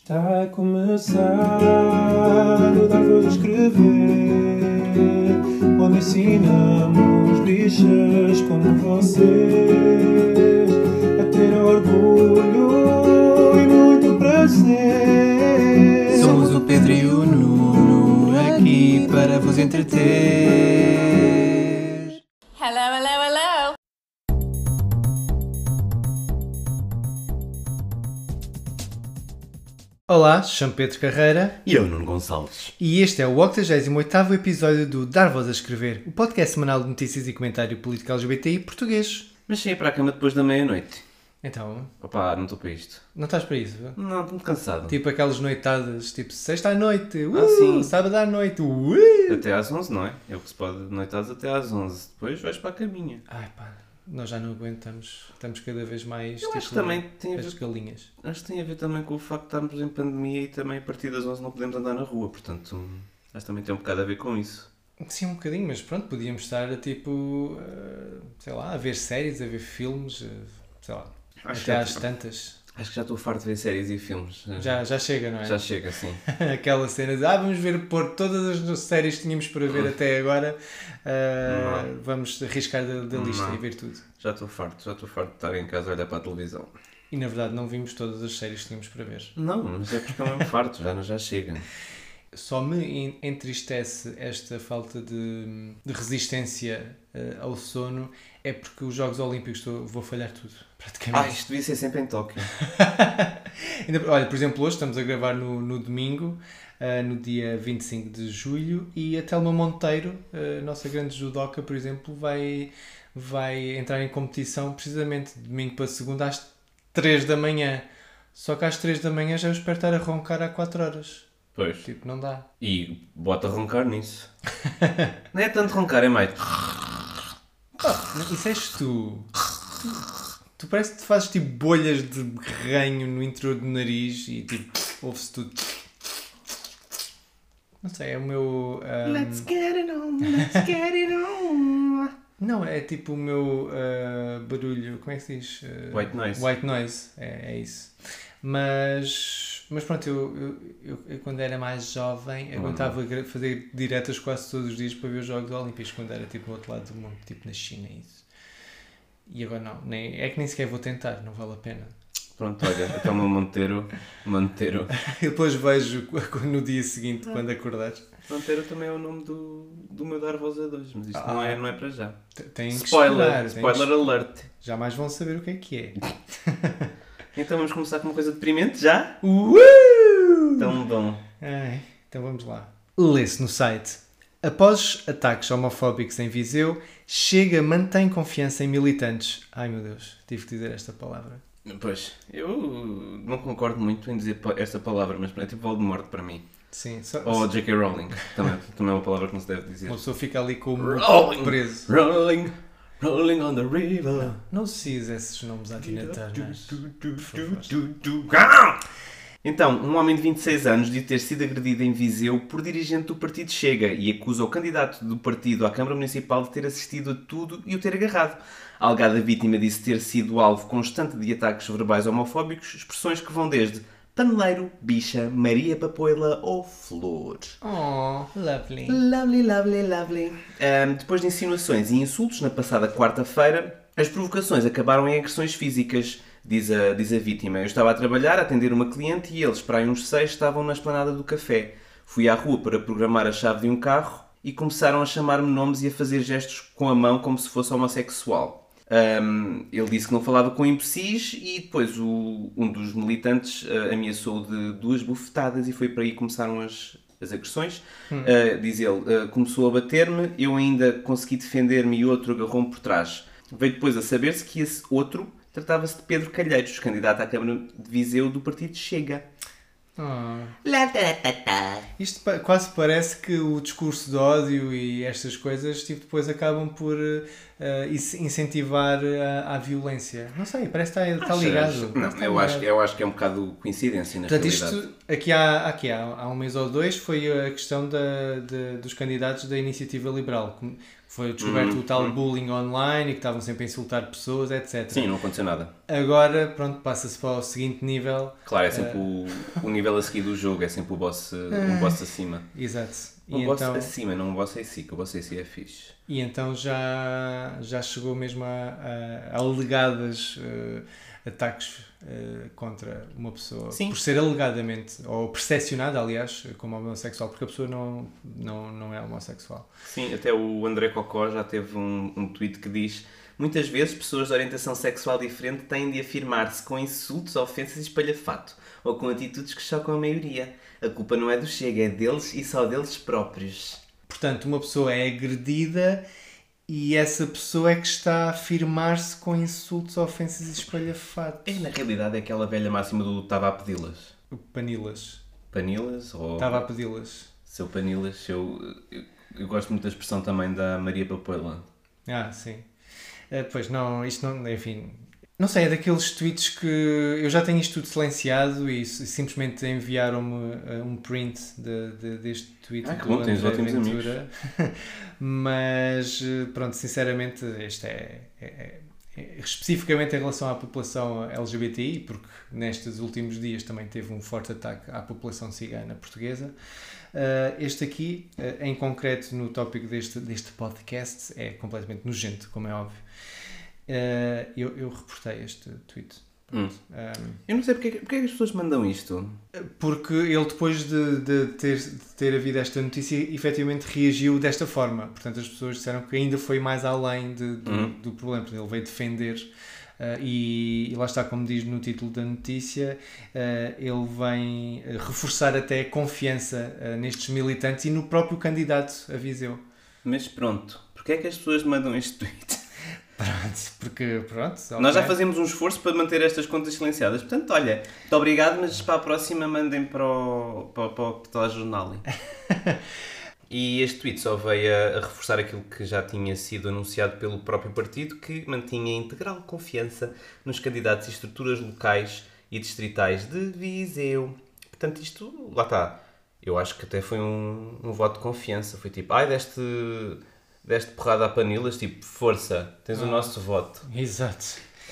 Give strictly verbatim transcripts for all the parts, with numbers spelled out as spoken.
Está a começar o Dar Voz a Escrever, onde ensinamos bichas como vocês a ter orgulho e muito prazer. Somos o Pedro e o Nuno, aqui para vos entreter. Hello, hello, hello! Olá, chamo Pedro Carreira E eu, Nuno Gonçalves. e este é o octogésimo oitavo episódio do Dar Voz a Escrever, o podcast semanal de notícias e comentário político L G B T I português. Mas cheguei para a cama depois da meia-noite. Então, Opá, não estou para isto. não estás para isso? Não, estou muito cansado. Tipo aquelas noitadas, tipo sexta à noite, uh, Ah, sim. sábado à noite, uh. Até às onze, não é? É o que se pode noitadas até às onze. Depois vais para a caminha. Ai pá, nós já não aguentamos, estamos cada vez mais Eu tipo, acho que também tem a as ver- galinhas. Acho que tem a ver também com o facto de estarmos em pandemia e também a partir das onze não podemos andar na rua. Portanto, acho que também tem um bocado a ver com isso. Sim, um bocadinho, mas pronto, podíamos estar a tipo, eh, sei lá, a ver séries, a ver filmes, eh, sei lá, Acho até que- às tantas. Acho que já estou farto de ver séries e filmes. Já, já chega, não é? Já chega, sim. Aquela cena de, ah, vamos ver, pôr todas as séries que tínhamos para ver até agora, eh, Não. vamos arriscar da, da lista Não. e ver tudo. Já estou farto. Já estou farto de estar em casa a olhar para a televisão. E na verdade não vimos todas as séries que tínhamos para ver. Não, mas é porque é mesmo farto. Já, já chega. Só me en- entristece esta falta de, de resistência eh, ao sono, é porque os Jogos Olímpicos estou, vou falhar tudo, praticamente. Ah, isto devia ser sempre em Tóquio. Ainda- olha, por exemplo, hoje estamos a gravar no, no domingo, eh, no dia vinte e cinco de julho, e a Telma Monteiro, a nossa grande judoca, por exemplo, vai, vai entrar em competição precisamente de domingo para segunda às três da manhã. Só que às três da manhã já eu espero estar a roncar há quatro horas. Pois. Tipo, não dá. E bota a roncar nisso. Não é tanto roncar, é mais. Isso és tu. Tu parece que te fazes tipo bolhas de ranho no interior do nariz e tipo, ouve-se tudo. Não sei, é o meu. ahm, get it on, let's get it on. Não, é tipo o meu ah, barulho. Como é que se diz? Ah, White noise. White noise, é, é isso. Mas, mas pronto, eu, eu, eu, eu quando era mais jovem Uhum. aguentava gra- fazer diretas quase todos os dias para ver os Jogos Olímpicos, quando era tipo no outro lado do mundo, tipo na China e isso. E agora não, nem, é que nem sequer vou tentar, não vale a pena. Pronto, olha, até o meu Monteiro. Monteiro. Eu depois vejo no dia seguinte, quando acordares. Monteiro também é o nome do, do meu Dar Voz a dois, mas isto não, é, não é para já. T- Têm que Spoiler, esperar, têm que spoiler alert. Jamais vão saber o que é que é. Então vamos começar com uma coisa deprimente já? Uh! Tão bom. Ai, então vamos lá. Lê-se no site. Após ataques homofóbicos em Viseu, Chega mantém confiança em militantes. Ai meu Deus, tive que dizer esta palavra. Pois, eu não concordo muito em dizer pa- esta palavra, mas é tipo Voldemort para mim. Sim, só, Ou J K Rowling, também, também é uma palavra que não se deve dizer. uma pessoa fica ali com o mundo Rolling. preso. Rolling, rolling on the river. Não se diz esses nomes à Tina Turner. Então, um homem de vinte e seis anos diz ter sido agredido em Viseu por dirigente do partido Chega e acusa o candidato do partido à Câmara Municipal de ter assistido a tudo e o ter agarrado. A alegada vítima disse ter sido alvo constante de ataques verbais homofóbicos, expressões que vão desde paneleiro, bicha, Maria Papoila ou flor. Oh, lovely. Lovely, lovely, lovely. Ahm, depois de insinuações e insultos na passada quarta-feira, as provocações acabaram em agressões físicas, diz a, diz a vítima. Eu estava a trabalhar, a atender uma cliente e eles, para aí uns seis, estavam na esplanada do café. Fui à rua para programar a chave de um carro e começaram a chamar-me nomes e a fazer gestos com a mão como se fosse homossexual. Ahm, ele disse que não falava com imbecis e depois o- um dos militantes ah, ameaçou de duas bufetadas e foi para aí que começaram as, as agressões. Ah, diz ele, ah, começou a bater-me, eu ainda consegui defender-me e outro agarrou-me por trás. Veio depois a saber-se que esse outro tratava-se de Pedro Calheiros, candidato à Câmara de Viseu do partido Chega. Oh. Isto pa- quase parece que o discurso de ódio e estas coisas tipo, depois acabam por eh, is- incentivar a, a violência. Não sei, parece que está, está ligado. Achas? Parece que está Não, eu, acho, ligado. eu acho que é um bocado coincidência na Portanto, realidade. isto aqui, há, aqui há, há um mês ou dois foi a questão da, de- dos candidatos da Iniciativa Liberal. que foi descoberto Hum, o tal hum. bullying online e que estavam sempre a insultar pessoas, etcétera. Sim, não aconteceu nada. Agora, pronto, passa-se para o seguinte nível. Claro, é sempre o, o nível a seguir do jogo, é sempre o boss, um boss acima. Exato. Um E boss então, acima, não um boss em si, que o boss em si é fixe. e então já, já chegou mesmo a, a, a alegadas uh, ataques uh, contra uma pessoa. Sim. Por ser alegadamente, ou percepcionada, aliás, como homossexual, porque a pessoa não, não, não é homossexual. Sim, até o André Cocó já teve um, um tweet que diz: muitas vezes pessoas de orientação sexual diferente têm de afirmar-se com insultos, ofensas e espalhafato, ou com atitudes que chocam a maioria. A culpa não é do Chega, é deles e só deles próprios. Portanto, uma pessoa é agredida e essa pessoa é que está a afirmar-se com insultos, ofensas e espalhafatos. É, na realidade é aquela velha máxima do estava a pedi-las. Panilas. Panilas? Ou Estava a pedi-las. seu Panilas, eu, eu, eu gosto muito da expressão também da Maria Papoila. Ah, sim. Uh, pois não, isto não, enfim... Não sei, é daqueles tweets que eu já tenho isto tudo silenciado e simplesmente enviaram-me uh, um print de, de, deste tweet Ah, que do bom, tens André ótimos Ventura. Mas, uh, pronto, sinceramente, este é, é, é, é especificamente em relação à população L G B T I, porque nestes últimos dias também teve um forte ataque à população cigana portuguesa. Uh, este aqui, uh, em concreto no tópico deste, deste podcast, é completamente nojento, como é óbvio. Uh, eu, eu reportei este tweet. Hum. Um, Eu não sei porque, porque é que as pessoas mandam isto. porque ele, depois de, de, ter, de ter havido esta notícia, efetivamente reagiu desta forma. Portanto, as pessoas disseram que ainda foi mais além de, do, Uhum. do problema. Portanto, ele veio defender. Uh, e, e lá está, como diz no título da notícia, uh, ele vem uh, reforçar até a confiança uh, nestes militantes e no próprio candidato a Viseu. Mas pronto, porque é que as pessoas mandam este tweet? Pronto, porque pronto. Nós já ok. fazemos um esforço para manter estas contas silenciadas. Portanto, olha, muito obrigado, mas para a próxima mandem para o, para, para o telejornal. E este tweet só veio a, a reforçar aquilo que já tinha sido anunciado pelo próprio partido, que mantinha integral confiança nos candidatos e estruturas locais e distritais de Viseu. Portanto, isto, lá está. Eu acho que até foi um, um voto de confiança. Foi tipo, ai, deste, deste porrada a panilas, tipo, força, tens o Ah. nosso voto. Exato.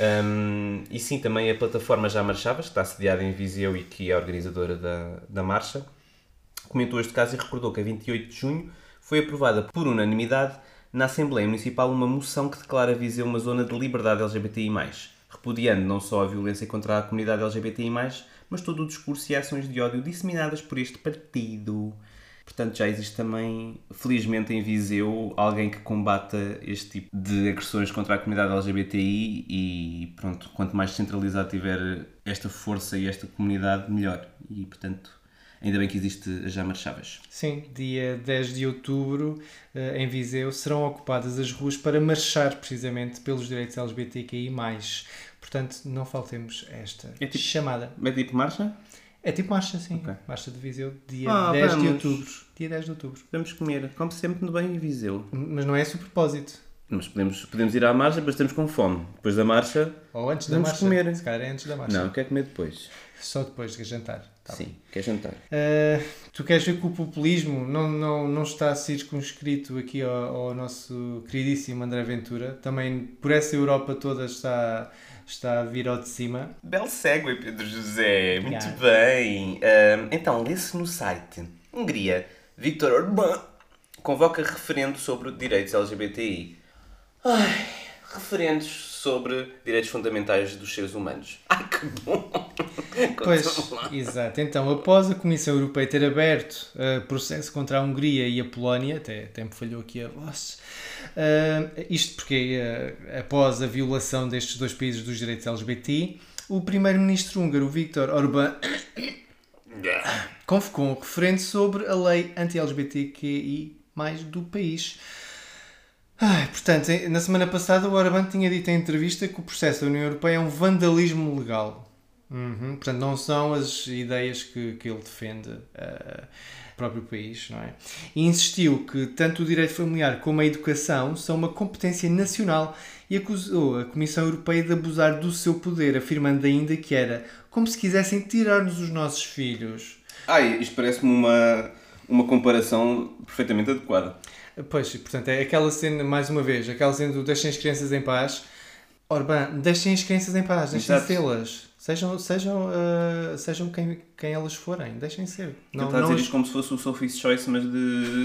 Um, e sim, também a plataforma Já Marchavas, que está sediada em Viseu e que é a organizadora da, da marcha, comentou este caso e recordou que a vinte e oito de junho foi aprovada por unanimidade na Assembleia Municipal uma moção que declara Viseu uma zona de liberdade L G B T I mais, repudiando não só a violência contra a comunidade L G B T I mais, mas todo o discurso e ações de ódio disseminadas por este partido. Portanto, já existe também, felizmente em Viseu, alguém que combata este tipo de agressões contra a comunidade L G B T I e, pronto, quanto mais centralizado tiver esta força e esta comunidade, melhor. E, portanto, ainda bem que existe as Já Marchavas. Sim, dia dez de outubro, em Viseu, serão ocupadas as ruas para marchar precisamente pelos direitos L G B T Q I mais. Portanto, não faltemos a esta É tipo- chamada. É tipo marcha? É tipo marcha, sim. Ok. Marcha de Viseu, dia Ah, dez de vamos. outubro. Dia dez de outubro. Vamos comer, como sempre, no bem em Viseu. Mas não é esse o propósito. Mas podemos, podemos ir à marcha, mas estamos com fome. Depois da marcha, Ou antes da Vamos marcha. comer. Se calhar é antes da marcha. não, quer comer depois. Só depois de jantar. Tá bem. Sim, quer jantar. Uh, tu queres ver que o populismo não, não, não está circunscrito aqui ao, ao nosso queridíssimo André Ventura? Também por essa Europa toda está, está a vir ao de cima. Belo segue, Pedro José. Muito Obrigado. bem. Ahm, então, lê-se no site. Hungria. Viktor Orbán convoca referendo sobre direitos L G B T I. Ai, referendos sobre direitos fundamentais dos seres humanos. Ai, que bom! Pois, Conta-me lá. exato. Então, após a Comissão Europeia ter aberto uh, processo contra a Hungria e a Polónia, até, até me falhou aqui a voz, uh, isto porque uh, após a violação destes dois países dos direitos L G B T I, o primeiro-ministro húngaro, Viktor Orbán, convocou um referendo sobre a lei anti-L G B T Q I mais do país. Ai, portanto, na semana passada o Orbán tinha dito em entrevista que o processo da União Europeia é um vandalismo legal. Uhum. Portanto, não são as ideias que, que ele defende uh, o próprio país, não é? E insistiu que tanto o direito familiar como a educação são uma competência nacional e acusou a Comissão Europeia de abusar do seu poder, afirmando ainda que era como se quisessem tirar-nos os nossos filhos. Ai, isto parece-me uma, uma comparação perfeitamente adequada. Pois, portanto, é aquela cena, mais uma vez, aquela cena do deixem as crianças em paz. Orbán, deixem as crianças em paz, deixem tê-las. Sejam, sejam, uh, sejam quem, quem elas forem, deixem ser. Não, está a dizer isto como se fosse o Sophie's Choice, mas de,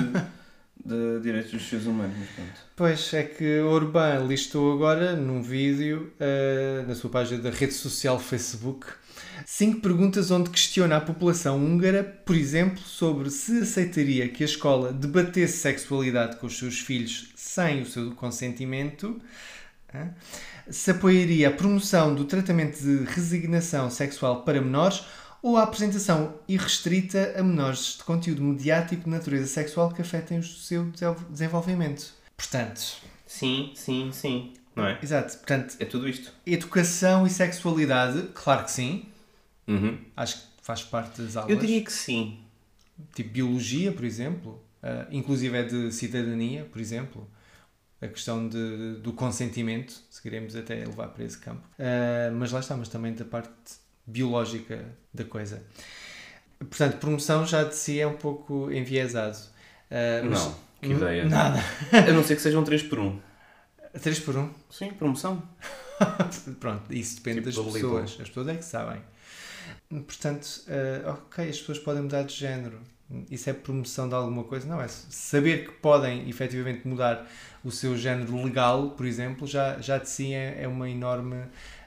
de direitos dos seres humanos. Mas pronto. Pois, é que Orbán listou agora, num vídeo, uh, na sua página da rede social Facebook, cinco perguntas onde questiona a população húngara, por exemplo, sobre se aceitaria que a escola debatesse sexualidade com os seus filhos sem o seu consentimento, uh, se apoiaria a promoção do tratamento de resignação sexual para menores ou a apresentação irrestrita a menores de conteúdo mediático de natureza sexual que afetem o seu desenvolvimento. Portanto... Sim, sim, sim. Não é? Exato. Portanto, é tudo isto. Educação e sexualidade, claro que sim. Uhum. Acho que faz parte das aulas. Eu diria que sim. Tipo biologia, por exemplo. Uh, inclusive é de cidadania, por exemplo. A questão de, do consentimento, se queremos até levar para esse campo. Uh, mas lá está, mas também da parte biológica da coisa. Portanto, promoção já de si é um pouco enviesado. Uh, mas, não, que ideia. Nada. A não ser que seja um três por um. três por um? Sim, promoção. Pronto, isso depende tipo das pessoas. As pessoas é que sabem. Portanto, uh, ok, as pessoas podem mudar de género. Isso é promoção de alguma coisa? Não, é saber que podem efetivamente mudar o seu género legal, por exemplo, já, já de si é, é uma enorme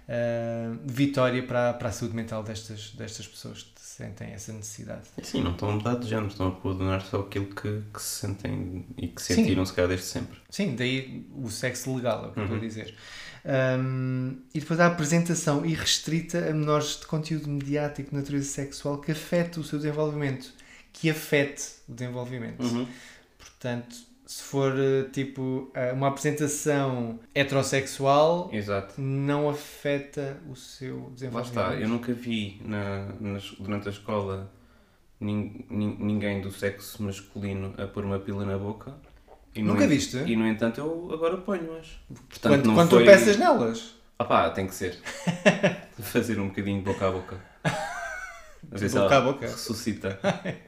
uh, vitória para, para a saúde mental destas, destas pessoas que sentem essa necessidade. Sim, não estão a mudar de género, estão a coordenar só aquilo que, que se sentem e que sentiram se calhar desde sempre. Sim, daí o sexo legal, é o que uhum. eu estou a dizer. Um, e depois a apresentação irrestrita a menores de conteúdo mediático de natureza sexual que afeta o seu desenvolvimento. Que afete o desenvolvimento. Uhum. Portanto, se for tipo uma apresentação heterossexual, exato, não afeta o seu desenvolvimento. Lá está, eu nunca vi na, na, durante a escola nin, nin, ninguém do sexo masculino a pôr uma pila na boca. E nunca no, viste? E no entanto eu agora ponho-as. Portanto, quando, quando foi... tu peças nelas? Ah pá, tem que ser. Fazer um bocadinho de boca a boca. A ver boca a boca? Ressuscita.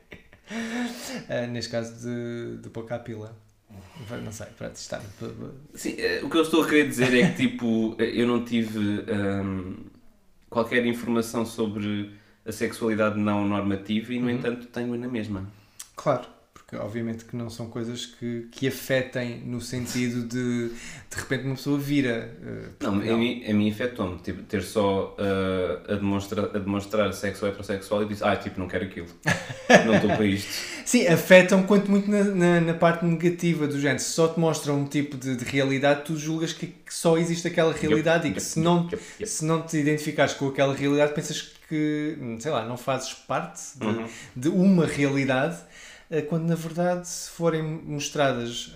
Uh, neste caso de, de boca à pila. Não sei, para testar. Sim, uh, o que eu estou a querer dizer é que tipo, eu não tive um, qualquer informação sobre a sexualidade não normativa e no uhum. entanto tenho-a na mesma. Claro, porque obviamente que não são coisas que, que afetem no sentido de de repente uma pessoa vira. Uh, não, não, a mim, a mim afetou-me tipo, ter só uh, a, demonstrar, a demonstrar sexo heterossexual e disse, ah, tipo, não quero aquilo. Não estou para isto. Sim, afetam quanto muito na, na, na parte negativa do género. Se só te mostram um tipo de, de realidade, tu julgas que, que só existe aquela realidade yep, e que yep, se, não, yep, yep. se não te identificares com aquela realidade, pensas que, sei lá, não fazes parte de, uhum. de uma realidade. Quando na verdade se forem mostradas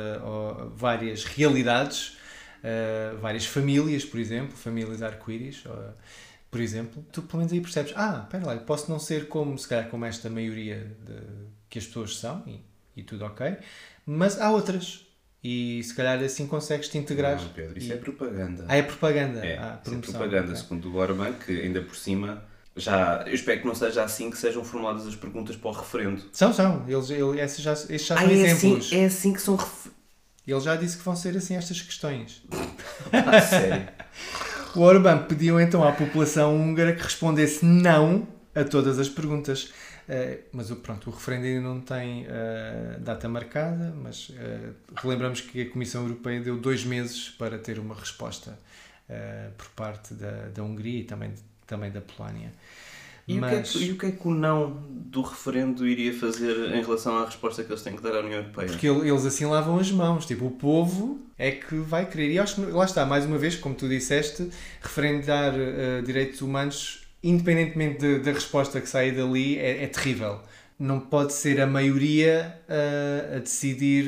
uh, várias realidades, uh, várias famílias, por exemplo, famílias arco-íris, uh, por exemplo, tu pelo menos aí percebes, ah, espera lá, eu posso não ser como, se calhar, como esta maioria de, que as pessoas são, e, e tudo ok, mas há outras, e se calhar assim consegues te integrar. Não, Pedro, isso e... é propaganda. Ah, é propaganda? É, ah, isso é propaganda, okay. Segundo o Orbán, que ainda por cima... Já, eu espero que não seja assim que sejam formuladas as perguntas para o referendo. São, são. Eles, eles, esses já, esses já ah, são é exemplos. Assim, é assim que são... Ref... Ele já disse que vão ser assim estas questões. Ah, sério? O Orbán pediu então à população húngara que respondesse não a todas as perguntas. Uh, mas pronto, o referendo ainda não tem uh, data marcada, mas uh, relembramos que a Comissão Europeia deu dois meses para ter uma resposta uh, por parte da, da Hungria e também também da Polónia. E, Mas... o que é que, e o que é que o não do referendo iria fazer em relação à resposta que eles têm que dar à União Europeia? Porque eles assim lavam as mãos. Tipo, o povo é que vai querer. E acho que, lá está, mais uma vez, como tu disseste, referendar uh, direitos humanos, independentemente de, da resposta que sai dali, é, é terrível. Não pode ser a maioria uh, a decidir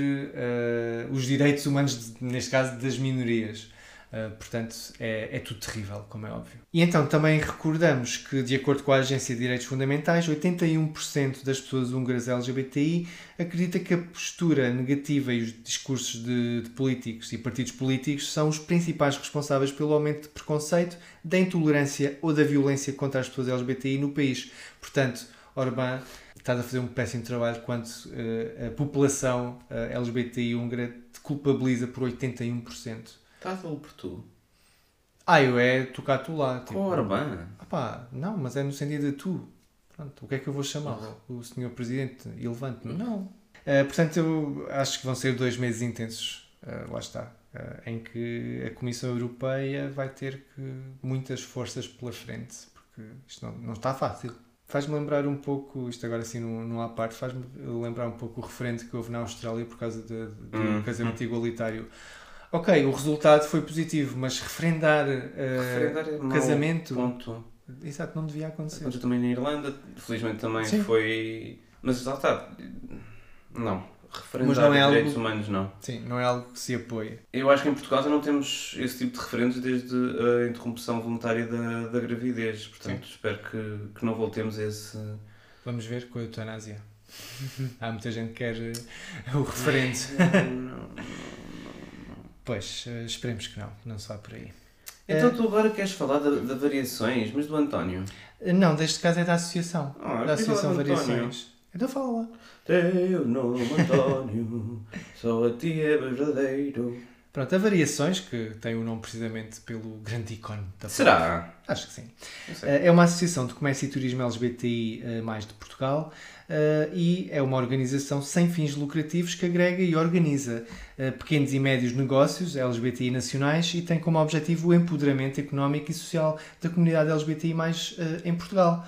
uh, os direitos humanos, de, neste caso, das minorias. Uh, portanto, é, é tudo terrível, como é óbvio. E então também recordamos que, de acordo com a Agência de Direitos Fundamentais, oitenta e um por cento das pessoas húngaras L G B T I acredita que a postura negativa e os discursos de, de políticos e partidos políticos são os principais responsáveis pelo aumento de preconceito, da intolerância ou da violência contra as pessoas L G B T I no país. Portanto, Orbán estás a fazer um péssimo trabalho quando uh, a população uh, L G B T I húngara te culpabiliza por oitenta e um por cento. Estás a por tu? Ah, eu é tocar tu lá. Tipo, Com o Orbán? Ah pá, não, mas é no sentido de tu. Pronto, o que é que eu vou chamá-lo? O senhor Presidente irrelevante? Não. Uh, portanto, eu acho que vão ser dois meses intensos, uh, lá está, uh, em que a Comissão Europeia vai ter que muitas forças pela frente, porque isto não, não está fácil. Faz-me lembrar um pouco, isto agora assim num, num à parte, faz-me lembrar um pouco o referendo que houve na Austrália por causa de, de, do Hum, casamento igualitário. Ok, o resultado foi positivo, mas referendar, uh, Referendar é o mau, casamento... Ponto. Exato, não devia acontecer. Aconteceu também na Irlanda, felizmente também Sim. foi... Mas lá está. Não. Referendar Mas não é algo- direitos humanos, não. Sim, não é algo que se apoia. Eu acho que em Portugal já não temos esse tipo de referendos desde a interrupção voluntária da, da gravidez. Portanto, espero que, que não voltemos a esse... Vamos ver com a eutanásia. Há muita gente que quer uh, o referendo. Não, não. Pois, uh, esperemos que não, não se vá por aí. Então tu agora queres falar de, de variações, mas do António? Uh, não, deste caso é da associação. Ah, eu da queria Associação falar do António. Variações. Então fala lá. Teu nome António, só a ti é verdadeiro. Pronto, a Variações, que tem o nome precisamente pelo grande ícone da Será? Acho que sim. Não sei. É uma associação de comércio e turismo L G B T I eh, mais de Portugal eh, e é uma organização sem fins lucrativos que agrega e organiza eh, pequenos e médios negócios L G B T I nacionais e tem como objetivo o empoderamento económico e social da comunidade L G B T I mais eh, em Portugal.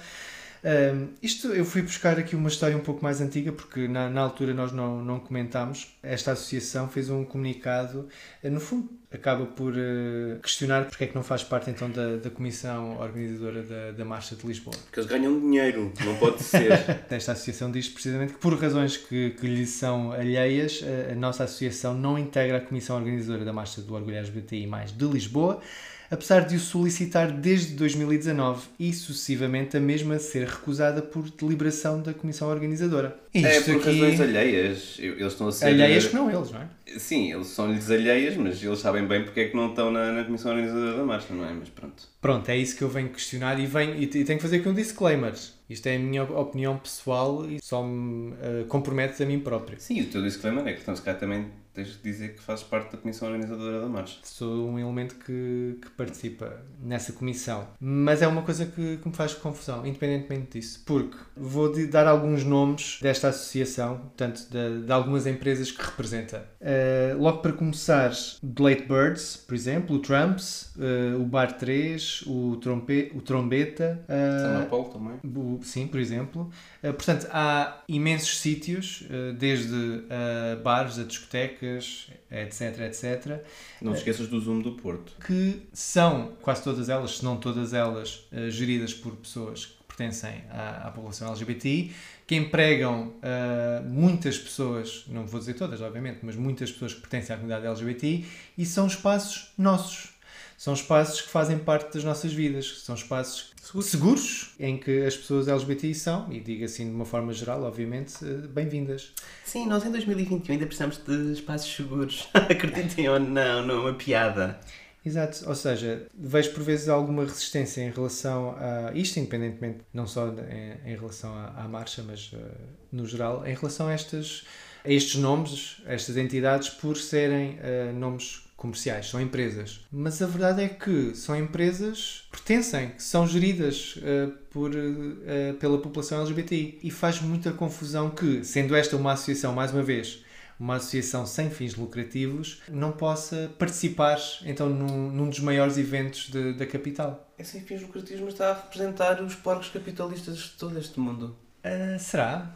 Um, isto eu fui buscar aqui uma história um pouco mais antiga porque na, na altura nós não, não comentámos. Esta associação fez um comunicado, uh, no fundo acaba por uh, questionar porque é que não faz parte então da, da comissão organizadora da, da Marcha de Lisboa. Porque eles ganham dinheiro, não pode ser. Esta associação diz precisamente que por razões que, que lhe são alheias, a, a nossa associação não integra a comissão organizadora da Marcha do Orgulho L G B T I mais de Lisboa, apesar de o solicitar desde dois mil e dezanove e sucessivamente a mesma ser recusada por deliberação da comissão organizadora. É Isto por aqui... razões alheias. Eles estão a ser... Alheias que não eles, não é? Sim, eles são-lhes alheias, mas eles sabem bem porque é que não estão na, na comissão organizadora da marcha, não é? Mas pronto. Pronto, é isso que eu venho questionar e, venho, e, e tenho que fazer aqui um disclaimer. Isto é a minha opinião pessoal e só me uh, compromete a mim próprio. Sim, o teu disclaimer é que, portanto, se calhar também tens de dizer que fazes parte da comissão organizadora da marcha. Sou um elemento que, que participa nessa comissão. Mas é uma coisa que, que me faz confusão, independentemente disso. Porque vou de dar alguns nomes desta associação, portanto, de, de algumas empresas que representa. Uh, logo para começar, Blade Birds, por exemplo, o Trumps, uh, o Bar três, o, trompe, o Trombeta. Uh, Samapol também. o, sim, por exemplo. Uh, portanto, há imensos sítios, uh, desde uh, bares a discotecas, etc, etcétera. Não te esqueças do Zoom do Porto. Que são, quase todas elas, se não todas elas, uh, geridas por pessoas que pertencem à, à população L G B T I, que empregam uh, muitas pessoas, não vou dizer todas, obviamente, mas muitas pessoas que pertencem à comunidade L G B T I, e são espaços nossos. São espaços que fazem parte das nossas vidas. São espaços seguros, seguros em que as pessoas L G B T I são, e digo assim de uma forma geral, obviamente, uh, bem-vindas. Sim, nós em dois mil e vinte e um ainda precisamos de espaços seguros. Acreditem ou não, não é uma piada. Exato, ou seja, vejo por vezes alguma resistência em relação a isto, independentemente, não só em, em relação à, à marcha, mas uh, no geral, em relação a, estas, a estes nomes, a estas entidades, por serem uh, nomes comerciais, são empresas. Mas a verdade é que são empresas que pertencem, que são geridas uh, por, uh, pela população L G B T I. E faz muita confusão que, sendo esta uma associação, mais uma vez, uma associação sem fins lucrativos, não possa participar então num, num dos maiores eventos de, da capital. É sem fins lucrativos, mas está a representar os porcos capitalistas de todo este mundo. Uh, será?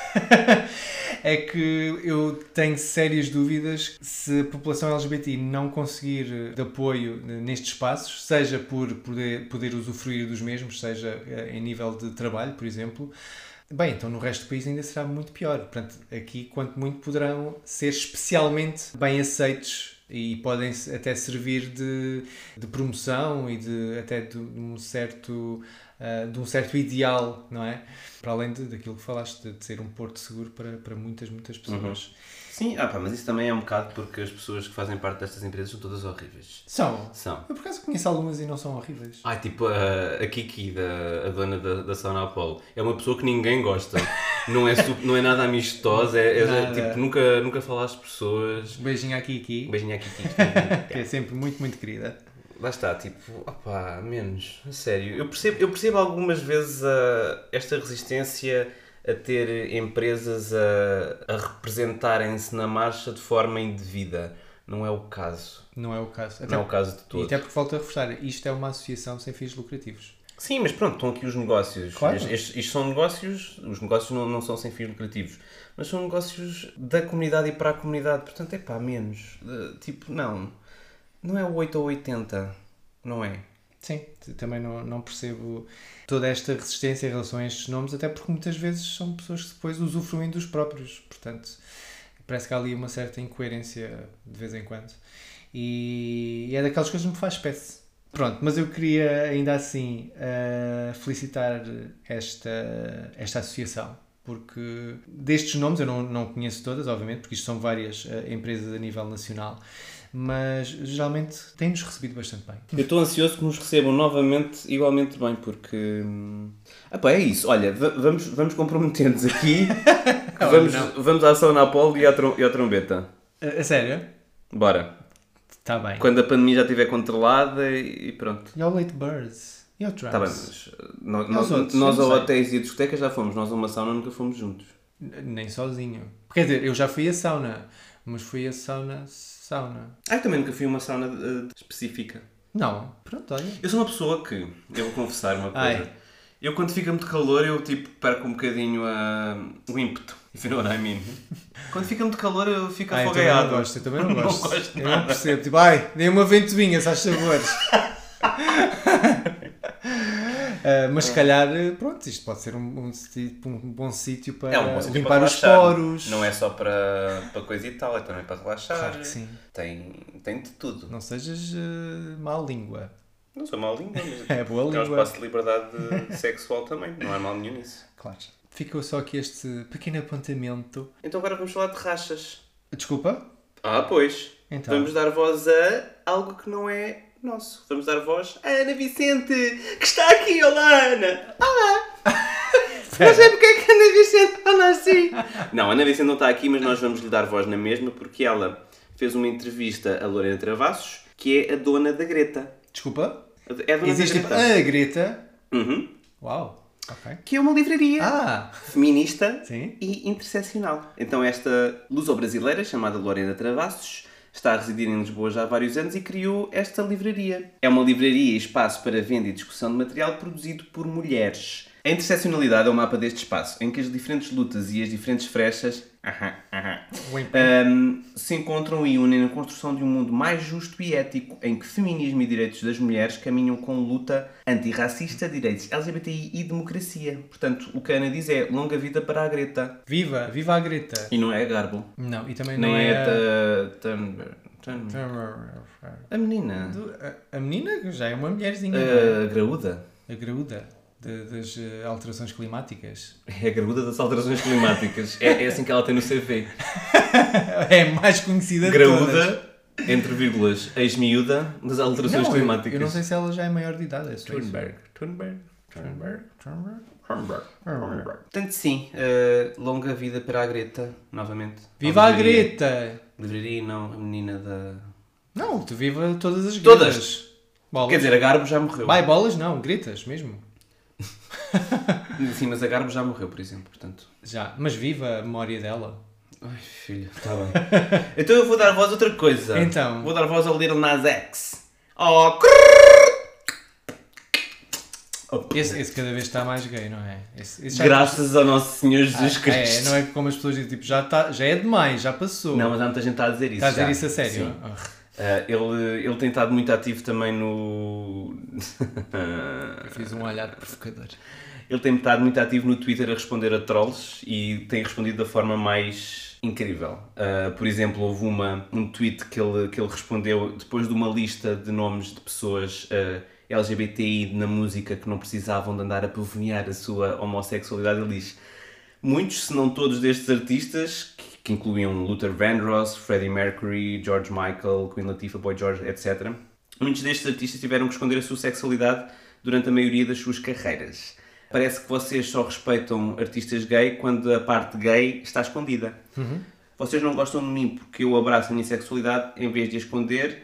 É que eu tenho sérias dúvidas se a população L G B T I não conseguir de apoio nestes espaços, seja por poder, poder usufruir dos mesmos, seja em nível de trabalho, por exemplo, bem, então no resto do país ainda será muito pior. Portanto, aqui, quanto muito, poderão ser especialmente bem aceitos e podem até servir de, de promoção e de, até de, de um certo uh, de um certo ideal, não é? Para além de, daquilo que falaste, de, de ser um porto seguro para, para muitas, muitas pessoas. Uhum. Sim, ah, pá, mas isso também é um bocado porque as pessoas que fazem parte destas empresas são todas horríveis. São? São. Eu por acaso conheço algumas e não são horríveis. Ah, tipo a, a Kiki, da, a dona da, da Sauna Apollo, é uma pessoa que ninguém gosta. Não é, super, não é nada amistosa, é, é tipo, nunca, nunca falaste de pessoas. Um beijinho à Kiki. Um beijinho à Kiki. Que é sempre muito, muito querida. Lá está, tipo, opá, menos, a sério. Eu percebo, eu percebo algumas vezes uh, esta resistência a ter empresas a, a representarem-se na marcha de forma indevida. Não é o caso. Não é o caso. Até não é o caso de todos. E até porque, volto a reforçar, isto é uma associação sem fins lucrativos. Sim, mas pronto, estão aqui os negócios. Claro. Estes, estes são negócios, os negócios não, não são sem fins lucrativos, mas são negócios da comunidade e para a comunidade. Portanto, é pá, menos. Uh, tipo, não. Não é o oito ou oitenta, não é? Sim, também não, não percebo toda esta resistência em relação a estes nomes, até porque muitas vezes são pessoas que depois usufruem dos próprios. Portanto, parece que há ali uma certa incoerência de vez em quando. E, e é daquelas coisas que me faz espécie. Pronto, mas eu queria ainda assim uh, felicitar esta, esta associação, porque destes nomes eu não, não conheço todas, obviamente, porque isto são várias uh, empresas a nível nacional, mas geralmente têm-nos recebido bastante bem. Eu estou ansioso que nos recebam novamente igualmente bem, porque... Ah pá, é isso. Olha, v- vamos, vamos comprometer-nos aqui. vamos, vamos à Sauna Apollo e à, trom- e à trombeta. A, a sério? Bora. Está bem. Quando a pandemia já estiver controlada e pronto. E ao Late Birds? E ao Trance? Está bem, mas nós, E aos nós, outros? nós Eu ao não sei. hotéis e a discotecas já fomos. Nós a uma sauna nunca fomos juntos. Nem sozinho. Quer dizer, eu já fui a sauna, mas fui a sauna... sauna. Ah, eu também nunca fui a uma sauna uh, específica. Não. Pronto, olha. Eu sou uma pessoa que... Eu vou confessar uma coisa. Ai. Eu quando fica muito calor, eu tipo perco um bocadinho uh, o ímpeto. If you know what I mean. Quando fica muito calor, eu fico Ai, eu também afogado. não gosto, eu também não Não gosto. gosto de eu nada. não percebo. Tipo, ai, dei uma ventoinha, se faz favores. Uh, mas se calhar, pronto, isto pode ser um, um, um bom sítio para É um bom sítio limpar para os relaxar. poros. Não é só para, para coisa e tal, é também para relaxar. Claro que sim. Tem, tem de tudo. Não sejas uh, má língua. Não sou mau língua, mas É boa é um língua. espaço de liberdade sexual também. Não há mal nenhum nisso. Claro. Ficou só aqui este pequeno apontamento. Então agora vamos falar de rachas. Desculpa? Ah, pois. Então. Vamos dar voz a algo que não é nosso. Vamos dar voz a Ana Vicente, que está aqui. Olá, Ana. Olá. Não sei porque é que a Ana Vicente fala assim. Não, a Ana Vicente não está aqui, mas nós vamos lhe dar voz na mesma, porque ela fez uma entrevista a Lorena Travassos, que é a dona da Greta. Desculpa? É a dona Existe da Greta. a Greta. Uhum. Uau. Ok. Que é uma livraria Ah. feminista Sim. e interseccional. Então esta luso-brasileira, chamada Lorena Travassos, está a residir em Lisboa já há vários anos e criou esta livraria. É uma livraria e espaço para venda e discussão de material produzido por mulheres. A interseccionalidade é o mapa deste espaço, em que as diferentes lutas e as diferentes frechas aham, aham, um, se encontram e unem na construção de um mundo mais justo e ético, em que feminismo e direitos das mulheres caminham com luta antirracista, direitos L G B T I e democracia. Portanto, o que a Ana diz é longa vida para a Greta. Viva! Viva a Greta! E não é a Garbo. Não, e também Nem não é é a... Thunberg. A menina. A, a menina que já é uma mulherzinha. não é? A graúda. A graúda de- das eh, alterações climáticas. É a graúda das alterações climáticas. É, é assim que ela tem no C V. É a mais conhecida de todas. Graúda, entre vírgulas, ex-miúda das alterações Não, eu, climáticas. eu não sei se ela já é maior de idade. É só isso. Thunberg. Thunberg. Thunberg. Thunberg. Thunberg. Thunberg. Portanto, sim, uh, longa vida para a Greta, novamente. Viva a livraria. Greta! Livraria, não, a menina da... Não, tu viva todas as Todas. Gretas. Bolas. Quer dizer, a Garbo já morreu. Vai, bolas não, Gretas mesmo. Sim, mas a Garbo já morreu, por exemplo, portanto... Já, mas viva a memória dela. Ai, filho, está bem. Então eu vou dar voz a outra coisa. Então. Vou dar voz ao Lil Nas X. Oh, Esse, esse cada vez está mais gay, não é? Esse, esse já- graças ao nosso Senhor Ah, Jesus Cristo. é, não é como as pessoas dizem, tipo, já, tá, já é demais, já passou. Não, mas há muita gente que está a dizer isso. Está a dizer já. isso a sério? Sim. Ah. Uh, ele, ele tem estado muito ativo também no... Eu fiz um olhar provocador. Ele tem estado muito ativo no Twitter a responder a trolls e tem respondido da forma mais incrível. Uh, por exemplo, houve uma, um tweet que ele, que ele respondeu depois de uma lista de nomes de pessoas uh, L G B T I na música que não precisavam de andar a pavonear a sua homossexualidade. Ele diz: muitos, se não todos destes artistas, que, que incluíam Luther Vandross, Freddie Mercury, George Michael, Queen Latifah, Boy George, etcétera, muitos destes artistas tiveram que esconder a sua sexualidade durante a maioria das suas carreiras. Parece que vocês só respeitam artistas gay quando a parte gay está escondida. Uhum. Vocês não gostam de mim porque eu abraço a minha sexualidade em vez de a esconder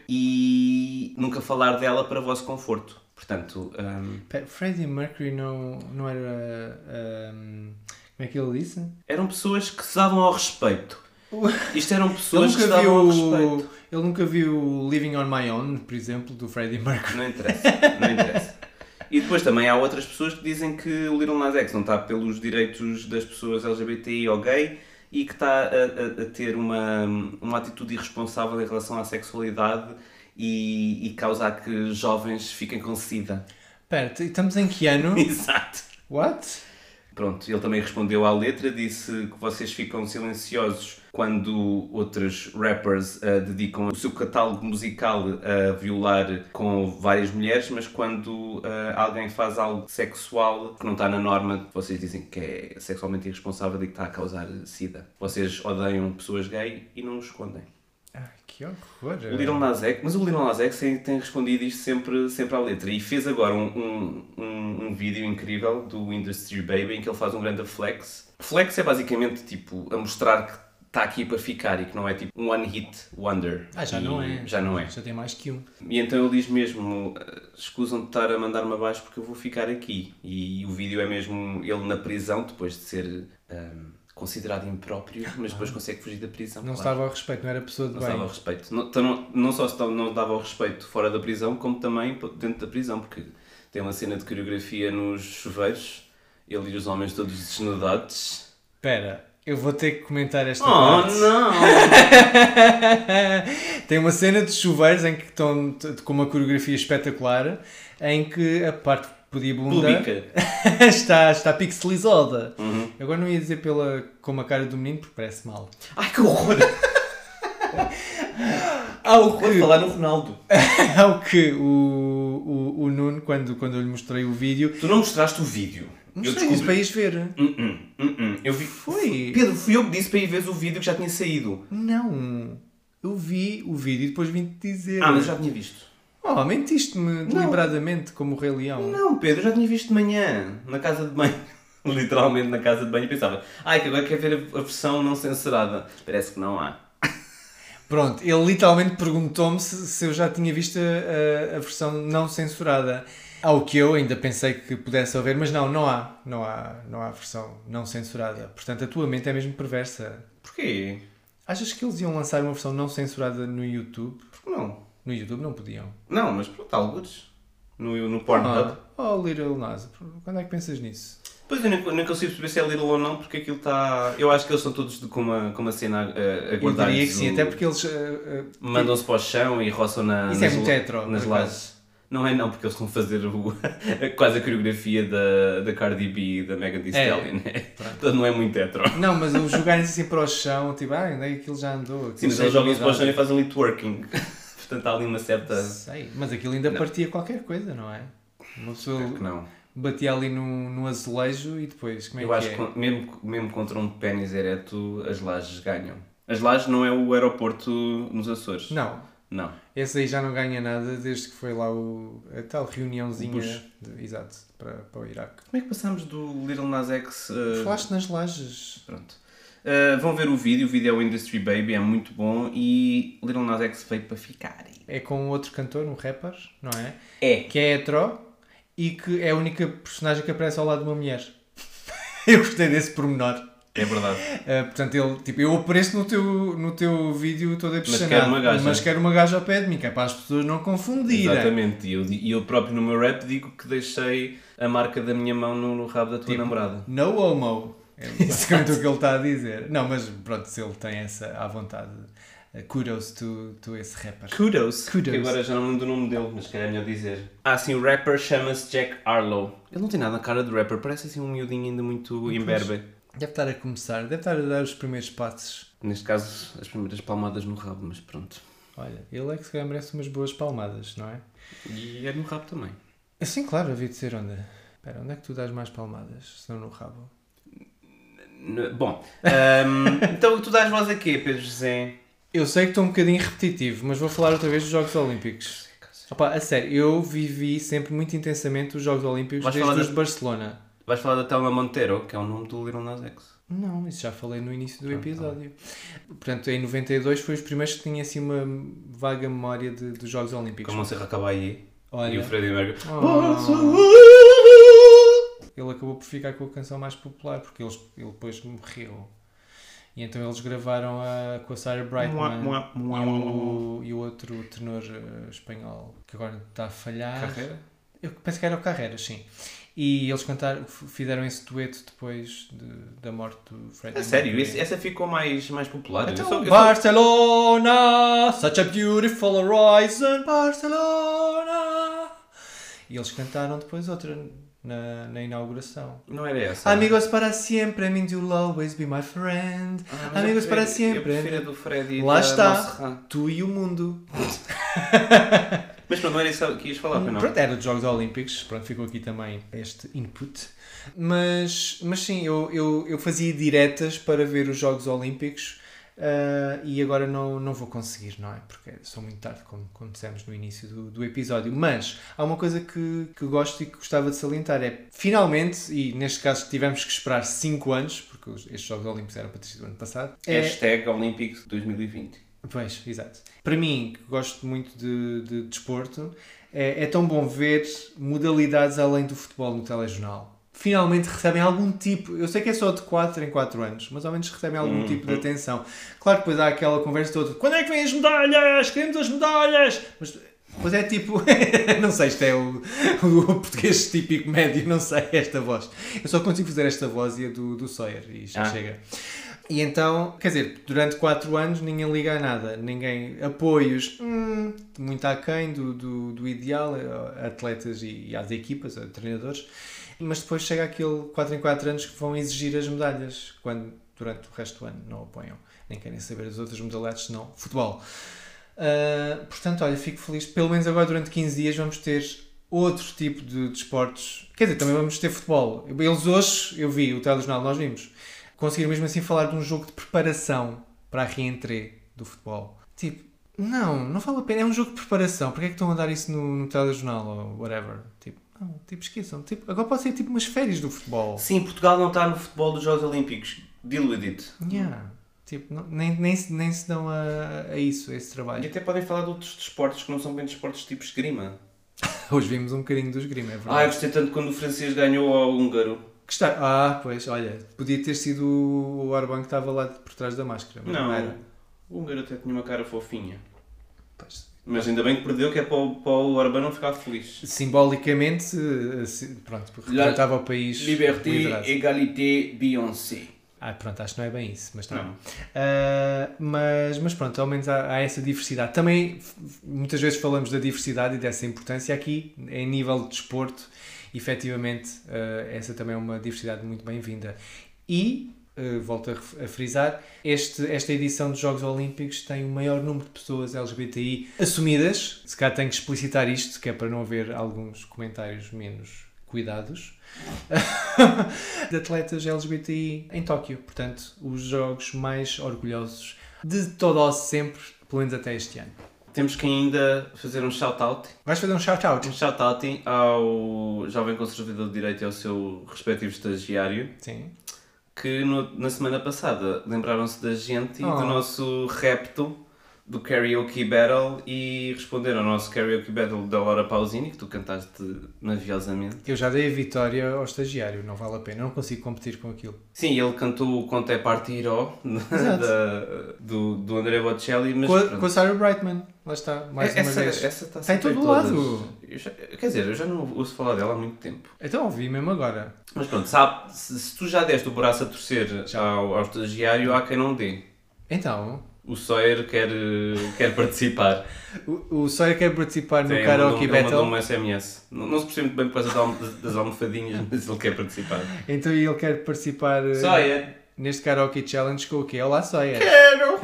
e nunca falar dela para vosso conforto. Portanto... Um... Pera, Freddie Mercury não, não era... Um, como é que ele disse? Eram pessoas que se davam ao respeito. Isto eram pessoas que se viu, davam ao respeito. Ele nunca viu Living on My Own, por exemplo, do Freddie Mercury. Não interessa, não interessa. E depois também há outras pessoas que dizem que o Lil Nas X não está pelos direitos das pessoas L G B T I ou gay e que está a, a, a ter uma, uma atitude irresponsável em relação à sexualidade e, e causa que jovens fiquem com sida. Espera, estamos em que ano? Exato. What? Pronto, ele também respondeu à letra, disse que vocês ficam silenciosos quando outros rappers uh, dedicam o seu catálogo musical a violar com várias mulheres, mas quando uh, alguém faz algo sexual que não está na norma, vocês dizem que é sexualmente irresponsável e que está a causar sida. Vocês odeiam pessoas gay e não o escondem. Ai, que horror! O Lil Nas X, mas o Lil Nas X tem, tem respondido isto sempre, sempre à letra e fez agora um, um, um, um vídeo incrível do Industry Baby em que ele faz um grande flex. Flex é basicamente tipo a mostrar que está aqui para ficar e que não é tipo um one hit wonder. Ah, já e não é. Já não é. Já tem mais que um. E então ele diz mesmo, escusam de estar a mandar-me abaixo porque eu vou ficar aqui. E o vídeo é mesmo ele na prisão depois de ser... Um, considerado impróprio, mas depois consegue fugir da prisão. Não claro. estava ao respeito, não era pessoa de Não bem. estava ao respeito. Não, não, não só não dava ao respeito fora da prisão, como também dentro da prisão, porque tem uma cena de coreografia nos chuveiros, ele e os homens todos desnudados. Espera, eu vou ter que comentar esta Oh, parte. não! Tem uma cena de chuveiros em que estão t- com uma coreografia espetacular, em que a parte podibunda está, está pixelizada. Uhum. Agora não ia dizer pela, com a cara do menino porque parece mal. Ai, que horror! Ao Vou que, falar no Ronaldo. ao que o, o, o Nuno, quando, quando eu lhe mostrei o vídeo... Tu não mostraste o vídeo. Mostrei isso para ires ver. Uh -uh, uh -uh. Eu vi... Foi. Pedro, fui eu que disse para ir ver o vídeo que já tinha saído. Não. Eu vi o vídeo e depois vim-te dizer. Ah, mas já tinha visto. Oh, mentiste-me deliberadamente como o Rei Leão. Não, Pedro, eu já tinha visto de manhã, na casa de banho. Literalmente na casa de banho e pensava, ai, que agora quer ver a versão não censurada. Parece que não há. Pronto, ele literalmente perguntou-me se, se eu já tinha visto a, a, a versão não censurada. Ao que eu ainda pensei que pudesse haver, mas não, não há. Não há, não há versão não censurada. Portanto, a tua mente é mesmo perversa. Porquê? Achas que eles iam lançar uma versão não censurada no YouTube? Porque não? No YouTube não podiam. Não, mas pronto, alguns. No, no Pornhub. Oh, oh, Little Nas, quando é que pensas nisso? Pois eu nem, nem consigo perceber se é Little ou não, porque aquilo está... Eu acho que eles estão todos de, com, uma, com uma cena a, a guardar. Eu diria que sim, no... até porque eles... Uh, uh, mandam-se para o chão e roçam na, Isso nas, é muito hetero, nas por lajes. Não é não, porque eles estão a fazer o, quase a coreografia da, da Cardi B e da Megan Thee Stallion. É. Portanto, não é muito hetero. Não, mas os jogarem-se assim para o chão, tipo, ah, onde é que aquilo já andou? Sim, mas eles jogam-se para o chão e fazem ali twerking. Portanto, há ali uma certa... Sei, mas aquilo ainda não. partia qualquer coisa, não é? Uma pessoa que não. batia ali no, no azulejo e depois, como é Eu que acho é? que mesmo, mesmo contra um pênis ereto, as lajes ganham. As lajes não é o aeroporto nos Açores. Não. Não. Esse aí já não ganha nada desde que foi lá o, a tal reuniãozinha Bush. de, exato, para, para o Iraque. Como é que passámos do Little Nas X... Uh... Falaste nas lajes. Pronto. Uh, vão ver o vídeo, o vídeo é o Industry Baby, é muito bom e Little Nas X veio para ficar. É com outro cantor, um rapper, não é? É. Que é hetero e que é a única personagem que aparece ao lado de uma mulher. Eu gostei desse pormenor. É verdade. Uh, portanto, ele, tipo, eu apareço no teu, no teu vídeo todo apaixonado, Mas quero uma gaja. mas quero uma gaja ao pé de mim, que é para as pessoas não confundirem. Exatamente. E eu, e eu próprio no meu rap digo que deixei a marca da minha mão no, no rabo da tua Tipo, namorada. No homo. É basicamente o que ele está a dizer. Não, mas pronto, se ele tem essa à vontade, uh, kudos to, to esse rapper. Kudos. Kudos. Que agora já não lembro do nome dele, mas que é melhor dizer. Ah, sim, o rapper chama-se Jack Harlow. Ele não tem nada na cara de rapper, parece assim um miudinho ainda muito imberbe. Deve estar a começar, deve estar a dar os primeiros passos. Neste caso, as primeiras palmadas no rabo, mas pronto. Olha, ele é que se calhar merece umas boas palmadas, não é? E é no rabo também. Sim, claro, havia de ser onde? Espera, onde é que tu dás mais palmadas? Se não no rabo. N- Bom, ahm, então tu dás voz a quê, Pedro José? Eu sei que estou um bocadinho repetitivo, mas vou falar outra vez dos Jogos Olímpicos. Opa, a sério, eu vivi sempre muito intensamente os Jogos Olímpicos Vais desde falar os da- de Barcelona. Vais falar da Telma Monteiro, que é o nome do Little Nas X. Não, isso já falei no início do Ah, episódio. Portanto, em noventa e dois foi os primeiros que tinha assim uma vaga memória de, dos Jogos Olímpicos. Como o Serra Caballé Olha. e o Freddie Mercury. Oh. Ele acabou por ficar com a canção mais popular porque eles, ele depois morreu. E então eles gravaram a, com a Sarah Brightman Mua, mua, mua, e, o, e o outro tenor uh, espanhol que agora está a falhar. Carreira? Eu penso que era o Carreras, sim. E eles cantaram, f- fizeram esse dueto depois de, da morte do Freddie A sério, Mercury. esse- essa ficou mais, mais popular. Então, Eu sou- eu sou- Barcelona, such a beautiful horizon, Barcelona. E eles cantaram depois outra na, na inauguração. Não era essa. Amigos para siempre, means you'll always be my friend. Ah, mas Amigos eu para prefiro- sempre. Eu prefiro a do Freddy. Lá da está. Montserrat. Tu e o mundo. Mas pronto, não era isso que ias falar, foi não? Pronto, era dos Jogos Olímpicos. Pronto, ficou aqui também este input. Mas, mas sim, eu, eu, eu fazia diretas para ver os Jogos Olímpicos uh, e agora não, não vou conseguir, não é? Porque sou muito tarde, como, como dissemos no início do, do episódio. Mas há uma coisa que, que gosto e que gostava de salientar: é finalmente, e neste caso tivemos que esperar cinco anos, porque os- estes Jogos Olímpicos eram para ter sido o ano passado. É, Hashtag Olímpicos dois mil e vinte. Pois, exato. Para mim, que gosto muito de, de desporto, é, é tão bom ver modalidades além do futebol no telejornal. Finalmente recebem algum tipo, eu sei que é só de quatro em quatro anos, mas ao menos recebem algum Uhum. tipo de atenção. Claro que depois há aquela conversa toda, quando é que vêm as medalhas? Queremos as medalhas! Mas depois é tipo, não sei, isto é o, o português típico médio, não sei, esta voz. Eu só consigo fazer esta voz e a do, do Sawyer, e já Ah. chega. E então, quer dizer, durante quatro anos ninguém liga a nada, ninguém apoios, hum, muito aquém do, do, do ideal, a atletas e, e às equipas, a treinadores, mas depois chega aquele quatro em quatro anos que vão exigir as medalhas, quando durante o resto do ano não apoiam, nem querem saber as outras modalidades, senão futebol. Uh, portanto, olha, fico feliz, pelo menos agora durante quinze dias vamos ter outro tipo de desportos, quer dizer, também vamos ter futebol. Eles hoje, eu vi, o telejornal nós vimos, conseguiram mesmo assim falar de um jogo de preparação para a reentrée do futebol. Tipo, não, não vale a pena. É um jogo de preparação. Porquê é que estão a dar isso no, no telejornal ou whatever? Tipo, não, tipo, esqueçam. Tipo, agora pode ser tipo umas férias do futebol. Sim, Portugal não está no futebol dos Jogos Olímpicos. Deal with it. Yeah. Tipo, não, nem, nem, se- nem se dão a, a isso, a esse E trabalho. até podem falar de outros desportos que não são bem desportos tipo esgrima. Hoje vimos um bocadinho do esgrima, é verdade. Ah, eu gostei tanto quando o francês ganhou ao húngaro. Que está... Ah, pois, olha, podia ter sido o Orbán que estava lá por trás da máscara. Mas não, Não, era. o húngaro até tinha uma cara fofinha. Pois. Mas ainda bem que perdeu, que é para o, para o Orbán não ficar feliz. Simbolicamente, eh, si- pronto, porque representava o país Liberté, liderado. égalité, Beyoncé. Ah, pronto, acho que não é bem isso, mas tá. Não. Ah, mas, mas pronto, ao menos há, há essa diversidade. Também, f- muitas vezes falamos da diversidade e dessa importância aqui, em nível de desporto, efetivamente, ah, essa também é uma diversidade muito bem-vinda. E, ah, volto a, ref- a frisar, este, esta edição dos Jogos Olímpicos tem o maior número de pessoas L G B T I assumidas. Se calhar tenho que explicitar isto, que é para não haver alguns comentários menos cuidados. de atletas L G B T I em Tóquio. Portanto, os jogos mais orgulhosos de todo sempre, pelo menos até este ano. Temos que ainda fazer um shout-out. Vais fazer um shout-out? Um shout-out ao jovem conservador de direito e ao seu respectivo estagiário, Sim. que no- na semana passada lembraram-se da gente e Oh. do nosso repto do Karaoke Battle e responderam ao nosso Karaoke Battle da Laura Pausini, que tu cantaste naviosamente. Eu já dei a vitória ao estagiário, não vale a pena, não consigo competir com aquilo. Sim, ele cantou o Conte Partiro da, do, do André Bocelli, mas Com a, pronto. com a Sarah Brightman, lá está, mais uma essa, vez. essa está Está em sempre todo todas. lado. Eu já- quer dizer, eu já não ouço falar dela há muito tempo. Então ouvi mesmo agora. Mas pronto, sabe, se, se tu já deste o braço a torcer ao, ao estagiário, há quem não dê. Então, O Sawyer quer, quer participar. o, o Sawyer quer participar no Sim, ele Karaoke mandou- ele mandou Battle, um S M S. Não, não se percebe muito bem por causa das alm- das almofadinhas, mas ele quer participar. então ele quer participar eh, Sawyer! neste Karaoke Challenge com o quê? Olá, Sawyer. Quero!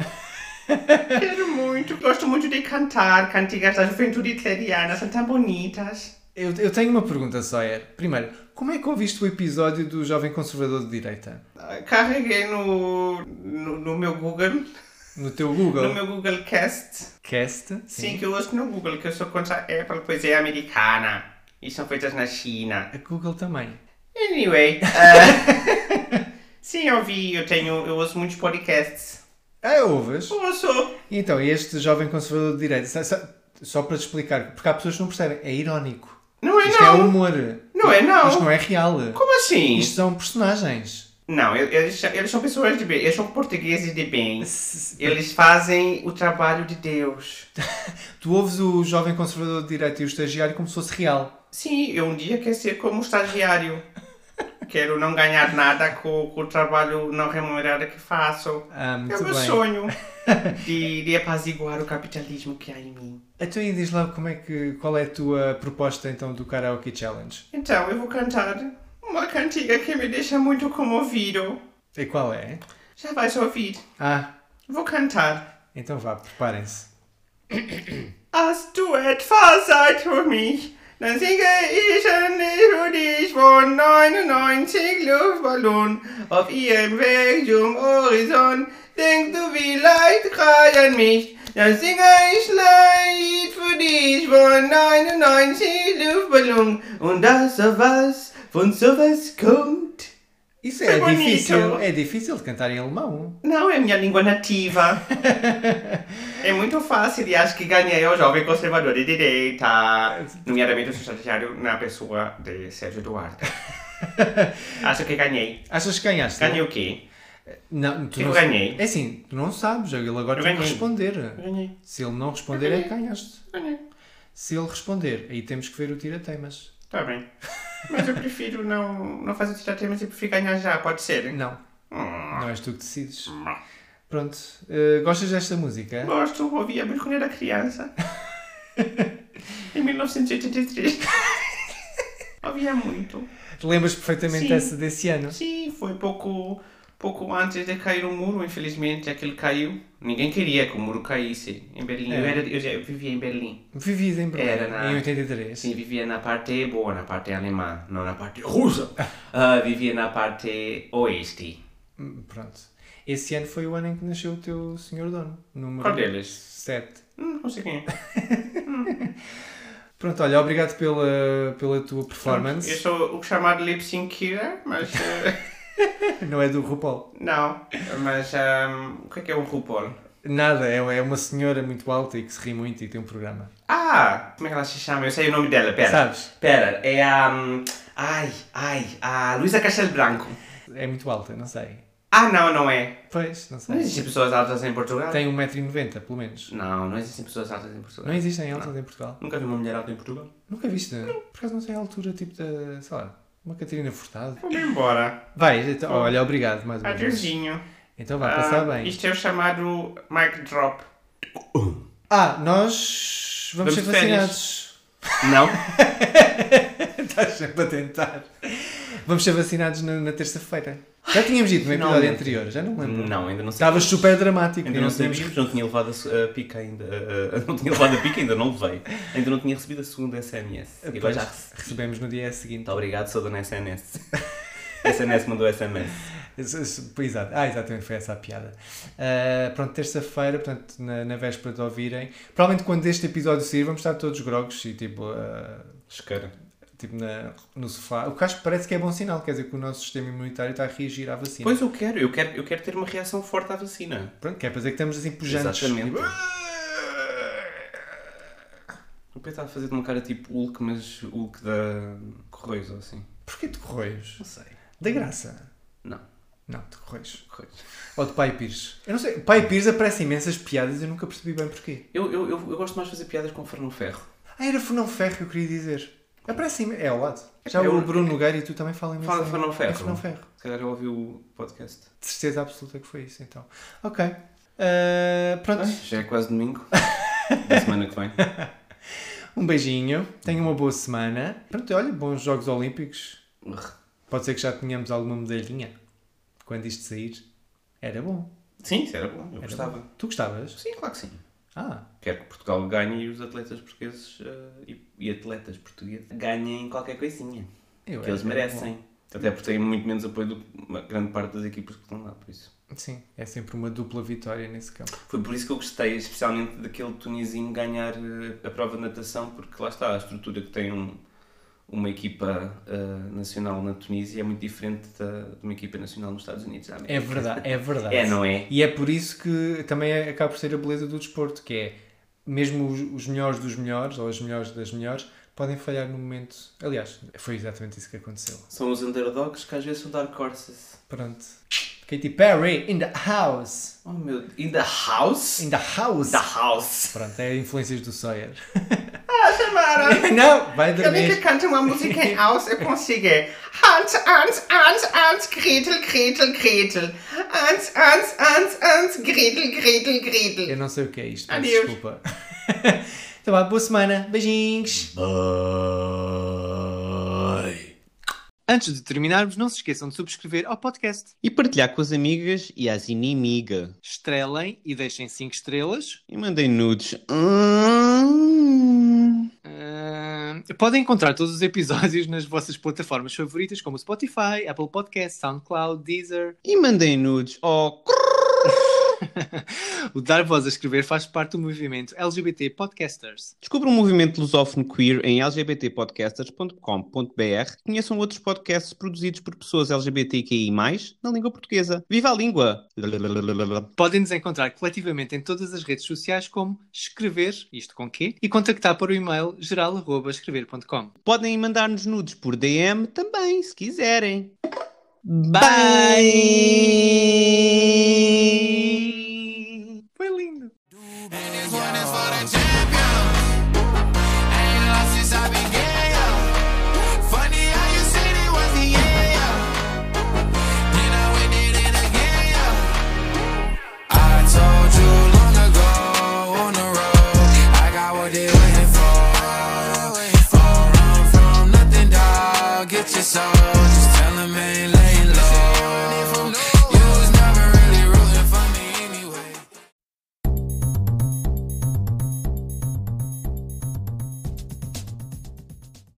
Quero muito! Gosto muito de cantar. Cantigas da juventude italiana são tão bonitas. Eu, eu tenho uma pergunta, Sawyer. Primeiro, como é que ouviste o episódio do Jovem Conservador de Direita? Carreguei no, no, no meu Google, No teu Google? no meu Google Cast. Cast? Sim, que eu uso no Google, que eu sou contra a Apple, pois é americana. E são feitas na China. A Google também. Anyway, uh, sim, eu vi, eu tenho, eu uso muitos podcasts. Ah, ouves? Ouço. Então, este Jovem Conservador de Direita, só, só, só para te explicar, porque há pessoas que não percebem, é irónico. Não é Isto não. é humor. Não é não. Isto não é real. Como assim? Isto são personagens. Não, eles, eles são pessoas de bem, eles são portugueses de bem. S- Eles fazem o trabalho de Deus. Tu ouves o Jovem Conservador de Direita e o Estagiário como se fosse real. Sim, eu um dia quero ser como estagiário. Quero não ganhar nada com, com o trabalho não remunerado que faço. Ah, muito É o meu bem. sonho de, de apaziguar o capitalismo que há em mim. Então, e diz lá como é que, qual é a tua proposta então do Karaoke Challenge? Então, eu vou cantar uma cantiga que me deixa muito comovido. E qual é? Já vais ouvir. Ah, Vou cantar. então vá, preparem-se. Hast du etwas Zeit für mich? Dann singe ich ein Lied für dich von neunundneunzig Luftballon auf ihrem Weg zum Horizont. Denkst du vielleicht gerade an mich? Dann singe ich ein Lied für dich von neunundneunzig Luftballon. Und das sowas von sowas kommt. Isso É é bonito. difícil, é difícil de cantar em alemão. Não, é minha língua nativa. É muito fácil e acho que ganhei o Jovem Conservador de Direita, nomeadamente o estagiário na pessoa de Sérgio Duarte. Acho que ganhei. Achas que ganhaste? Ganhei o quê? Não, tu Eu não ganhei. É assim, tu não sabes, ele agora Eu tem que ganhei. responder. Ganhei. Se ele não responder, é que ganhaste. Ganhei. Se ele responder, aí temos que ver o tira-temas. Tá bem. Mas eu prefiro não, não fazer tiratemas e prefiro ganhar já, pode ser? Não, Hum. não és tu que decides. Pronto, eh, gostas desta música? Gosto, ouvia-me quando era criança. Em mil novecentos e oitenta e três. Ouvia muito. Lembras perfeitamente Sim. desse, desse ano? Sim, foi pouco, pouco antes de cair o muro, infelizmente, aquele caiu. Ninguém queria que o muro caísse em Berlim. É. Eu, era, eu, já, eu vivia em Berlim. Vivias em Berlim, Era na- em oitenta e três. Sim, vivia na parte boa, na parte alemã, não na parte russa. Ah, vivia na parte oeste. Hum, Pronto. Esse ano foi o ano em que nasceu o teu senhor dono. Número Qual deles? sete. Hum, não sei quem é. Pronto, olha, obrigado pela, pela tua performance. Eu sou o chamado lip sync killer, mas... eh, Não é do RuPaul. não, mas... ahm, o que é que é o RuPaul? Nada, é, é uma senhora muito alta e que se ri muito e tem um programa. Ah, como é que ela se chama? Eu sei o nome dela, pera. Sabes? Pera, é a... hum, ai, ai, a Luísa Castelo Branco. É muito alta, não sei. Ah, não, não é. Pois, não Não sei. existem pessoas altas em Portugal? Tem um metro e noventa, pelo menos. Não, não existem pessoas altas em Portugal. Não existem altas em Portugal. Nunca vi uma mulher alta em Portugal. Nunca viste? Por acaso não sei a altura, tipo da, sei lá, uma Catarina Furtado. Vou-me embora. Vai, então, olha, obrigado mais uma vez. Adeusinho. Então vá, passar Ah, bem. Isto é o chamado mic drop. Ah, nós vamos, Vamos ser de férias. vacinados. Não? Estás sempre a tentar. Vamos ser vacinados na, na terça-feira. Já tínhamos dito no episódio Finalmente. anterior, já não me lembro. Não, ainda não sei. Estavas super dramático. Ainda e não tínhamos- sabia, não tinha levado a, su- a pica ainda. a- a- não tinha levado a pica, ainda não levei. Ainda não tinha recebido a segunda S M S. E agora Pois, já recebi. recebemos no dia seguinte. Muito obrigado, sou dona S N S. S N S mandou S M S. Isso- isso- pois, Exato. Ah, exatamente, foi essa a piada. Ah, pronto, terça-feira, portanto, na, na véspera de ouvirem. Provavelmente quando este episódio sair, vamos estar todos grogos e tipo, ah, Esqueira. tipo na, no sofá. O que acho que parece que é bom sinal, quer dizer que o nosso sistema imunitário está a reagir à vacina. Pois eu quero, eu quero, eu quero ter uma reação forte à vacina. Pronto, quer dizer que estamos assim pujantes. Exatamente. Tipo, O Pedro está a fazer de uma cara tipo Hulk, mas Hulk da Correios ou assim. porquê de Correios? Não sei. Da Graça? Não. Não, de Correios. Correios. Ou de Pai Pires. Eu não sei, Pai Pires aparece imensas piadas e eu nunca percebi bem porquê. Eu, eu, eu, eu gosto mais de fazer piadas com Fernão Ferro. Ah, era Fernão Ferro que eu queria dizer. Aparece imen- É ao lado. Já É o o- Bruno Nogueira e tu também falam imenso. Fala em- Fernão Ferro. É Fernão Ferro. Se calhar eu ouvi o podcast. De certeza absoluta que foi isso, então. Ok. Ah, pronto. Ai, já é quase domingo. Da semana que vem. Um beijinho. Tenha uma boa semana. Pronto, olha, bons Jogos Olímpicos. Pode ser que já tenhamos alguma medalhinha. Quando isto sair. Era bom. Sim, isso era bom. Eu Era gostava. bom. Tu gostavas? Sim, claro que sim. Ah, Quero que Portugal ganhe e os atletas portugueses uh, e, e atletas portugueses ganhem qualquer coisinha. eu Que eles acho merecem. Até porque têm muito menos apoio do que uma grande parte das equipas que estão lá, por isso. bom. Sim, é sempre uma dupla vitória nesse campo. Foi por isso que eu gostei, especialmente daquele tunisinho ganhar uh, a prova de natação, porque lá está, a estrutura que tem um, uma equipa uh, nacional na Tunísia é muito diferente da, de uma equipa nacional nos Estados Unidos. da América. É verdade, é verdade. É, não é? E é por isso que também é- acaba por ser a beleza do desporto, que é, mesmo os, os melhores dos melhores, ou as melhores das melhores, podem falhar no momento. Aliás, foi exatamente isso que aconteceu. São os underdogs que às vezes são dark horses. Pronto. Katy Perry, in the house. Oh meu... In the house? In the house. The house. Pronto, é influências do Sawyer. Ah, Samara! Não, vai Eu que dormir. canto uma música em house, eu consigo. Hans, Hans, Hans, Hans, Gretel, Gretel, Gretel. Hans, Hans, Hans, Hans, Gretel, Gretel, Gretel. Eu não sei o que é isto, mas Adeus. desculpa. Então vá, boa semana. Beijinhos. Antes de terminarmos, não se esqueçam de subscrever ao podcast. E partilhar com as amigas e as inimigas. Estrelem e deixem cinco estrelas. E mandem nudes. Hum. Ah, podem encontrar todos os episódios nas vossas plataformas favoritas, como Spotify, Apple Podcasts, SoundCloud, Deezer. E mandem nudes. Oh, O Dar Voz a Escrever faz parte do movimento L G B T Podcasters. descubra um movimento lusófono queer em l g b t podcasters ponto com ponto b r. Conheçam outros podcasts produzidos por pessoas L G B T Q I mais, na língua portuguesa. Viva a língua! Podem nos encontrar coletivamente em todas as redes sociais como Escrever, isto com quê, e contactar por o e-mail geral arroba escrever ponto com. Podem mandar-nos nudes por D M também, se quiserem. Bye! Foi lindo! Get your soul, just tell him ain't